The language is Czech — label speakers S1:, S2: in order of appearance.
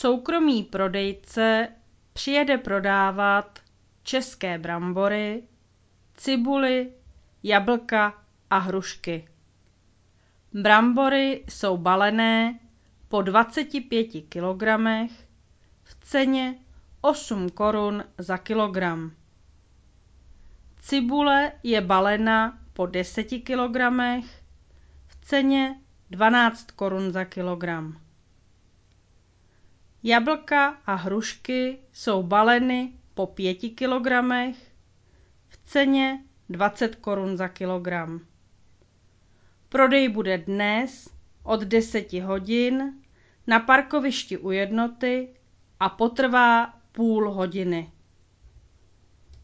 S1: Soukromý prodejce přijede prodávat české brambory, cibuli, jablka a hrušky. Brambory jsou balené po 25 kilogramech v ceně 8 korun za kilogram. Cibule je balena po 10 kilogramech v ceně 12 korun za kilogram. Jablka a hrušky jsou baleny po 5 kilogramech v ceně 20 korun za kilogram. Prodej bude dnes od 10 hodin na parkovišti u Jednoty a potrvá půl hodiny.